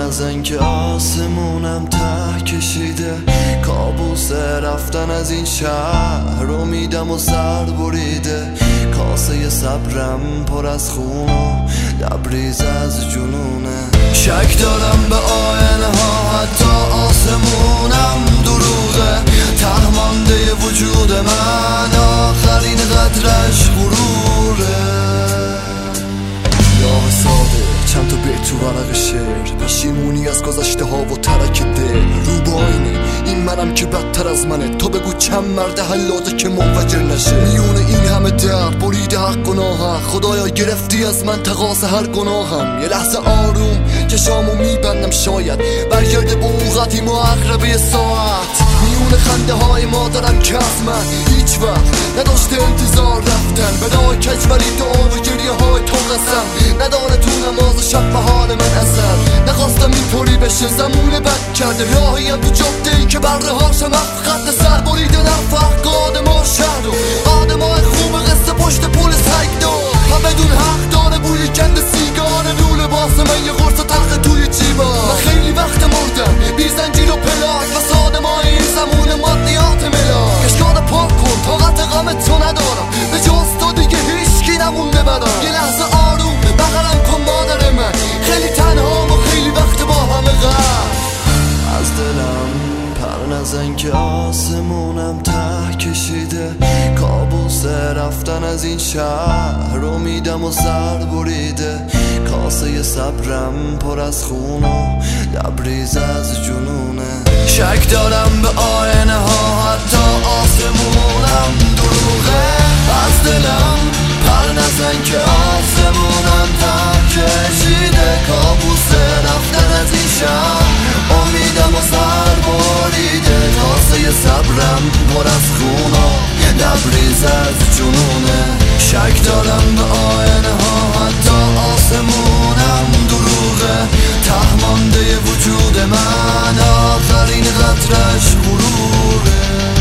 نزن که آسمونم ته کشیده، کابوس رفتن از این شهر امیدم و سر بریده، کاسه صبرم پر از خون و لبریز از جنونه. شک دارم به آینه ها، حتی آسمونم دروغه، ته مانده وجود من آخرین قطرش غروره. یا ساده چند تا بیت تو ورق شعر، پشیمونی از گذشته ها و ترک دل رو با آینه. این منم که بدتر از منه، تو بگو چند مرد حلاجه که منفجر نشه. میونه این همه درد بریده حق گناهم، خدایا گرفتی از من تقاص هر گناهم. یه لحظه آروم چشامو میبندم، شاید برگرده به اون قدیم و اقربه ساعت. میونه خنده های ما دارم که از من هیچ وقت نداشته انتظار رفتن، بدای کجوری دعا و گریه های تو قسم نداره تو نماز شب به حال من اثر. نخواستم اینطوری بشه، زمون بد کرده راهیم تو جاده ای که بره هاشم افقد سر بریده نفق آدم ها شهر و آدم های خوب قصه پشت پول سگ دار. هم بدون حق داره بوی کند سیگار رو لباس من یه قرص تلخ توی جیبا. من خیلی وقت مردم بی زنجیر و پلاک و ساده ما این زمون مادیات ملاک. کشکار پاک کن طاقت غم تو ندارم، به جز تو دیگه هیچکی نمونده برام. یه لحظه آروم بغلم کن مادر من، خیلی تنها و خیلی وقت با همه غم. از دلم پر نزن که آسمونم ته کشیده، کابوس رفتن از این شهر امیدم و سر بریده، کاسه صبرم پر از خون و لبریز از جنونه. شک دارم به آینه ها، حتی آسمونم دروغه. از دلم پر نزن که آسمونم ته کشیده، کابوس رفتن از این شهر امیدم و سر بریده، کاسه صبرم پر از خون و لبریز از جنونه. شک دارم به آینه ها، حتی آسمونم دروغه، ته مانده وجود من آخرین قطرش غروره.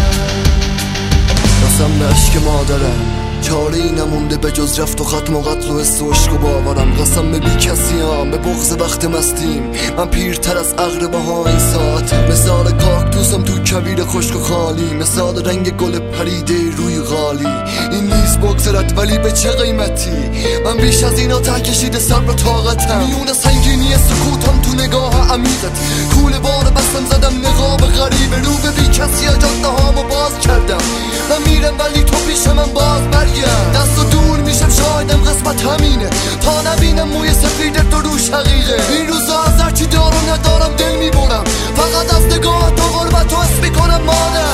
قسم به عشق مادرم چاره ای نمونده به جز رفت و ختم و قتل و حس و عشق و باورم. قسم به بی کسیم به بغض وقت مستیم، من پیرتر از اقربه ها این ساعتم. مثال کاکتوسم تو کویر خشک و خالی، مثال رنگ گل پریده روی غالی. این نیست بگذرد ولی به چه قیمتی، من بیش از اینا ته کشیده صبر و طاقتم. میون سنگینی سکوتم تو نگاه عمیقت، کوله بار بستم زدم نقاب غریبه، رو به بی کسی جاده هامو باز کردم. من میرم ولی تو پیش من باز برگرد، دست و دور میشم شایدم قسمت همینه، تا نبینم موی سفید تو رو شقیقه. این روزا از هرچی دارم ندارم دل میبرم، فقط از نگاه تو غربت و حس میکنم مادر.